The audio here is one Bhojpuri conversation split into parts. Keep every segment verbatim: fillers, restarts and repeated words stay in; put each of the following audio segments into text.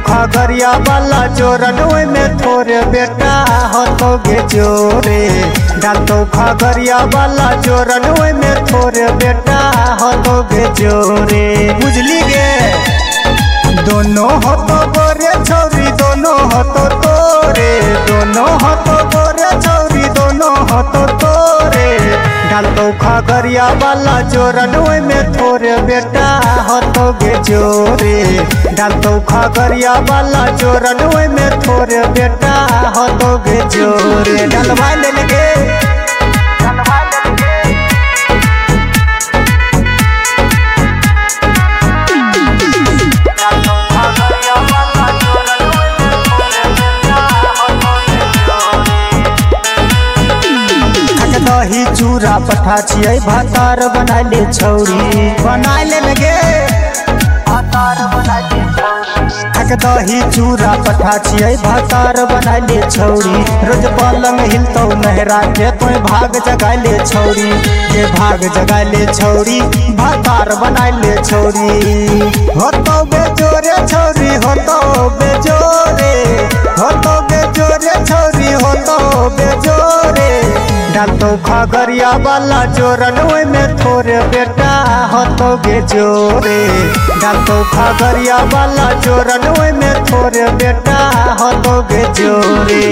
खगड़िया वाला जोरन ओय में थोरे बेटा हतोगे जोरे। डालतो खगड़िया वाला जोरन ओय में थोरे बेटा हतोगे जोरे। बुझली गे दोनों हतो गोरे छौरी दोनों हतो तोरे। दोनों हतो गोरे छौरी दोनों हतो तोरे। डालतो खगड़िया वाला जोरन ओय में थोरे बेटा हतोगे जोरे। डालतो खगड़िया वाला जोरन ओय में थोरे बेटा हतोगे जोरे। डलवा ले लगे दही चूड़ा पठा छियै भातार बनाय ले छौरी। बनाय ले लगे थक दही चूड़ा पठा छियै भातार बनाय ले छौरी। रोज पलंग हिलतौ नहरा के तोय भाग जगाय ले छौरी। ये भाग जगाय ले छौरी भातार बनाय ले छौरी। होतो बेजोरे छौरी होतो बेजोरे। होतो बेजोरे छौरी होतो बेजोरे। डालतो खगड़िया वाला जोरन ओय में थोरे बेटा हतोगे जोरे। डालतो खगड़िया वाला जोरन ओय में थोरे बेटा हतोगे जोरे।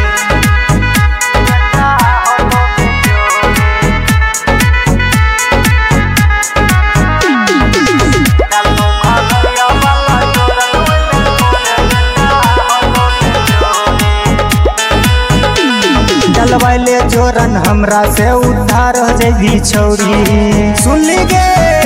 डलवाइले जोरन हमरा से उद्धार हो जाई छौरी। सुन ली गे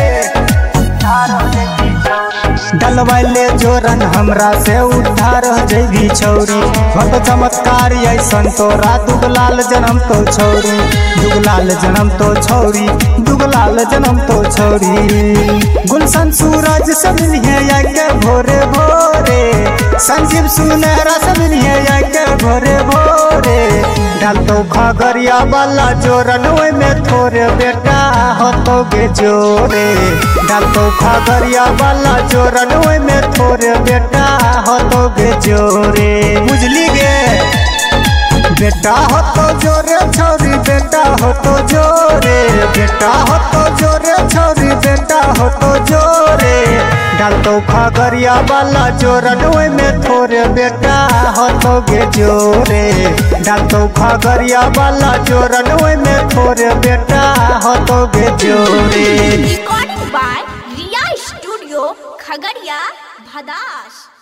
डलवाइले जोरन हमरा से उद्धार हो जाई छौरी। भक्त चमत्कार ऐसन तोरा दुगलाल जन्म तो छौरी। दुगलाल जन्म तो छौरी दुगलाल जन्म तो छौरी। गुलशन सूरज से मिलिए आके भोरे भोरे। संजीव सुनहरा से मिलिए आके भोरे भोरे। डालतो खगड़िया वाला जोरन ओय में थोरे बेटा हतोगे जोरे। डालतो खगड़िया वाला जोरन ओय में थोरे बेटा हतोगे जोरे। बुझली गे बेटा होतो जोरे छौरी बेटा होतो जोरे। बेटा होतो जोरे छौरी बेटा होतो जोरे। डालतो खगड़िया वाला जोरन ओय में थोरे बेटा हतोगे जोरे। डालतो खगड़िया वाला जोरन ओय में थोरे बेटा हतोगे जोरे। Recording by Riya studio Khagaria Bhadas.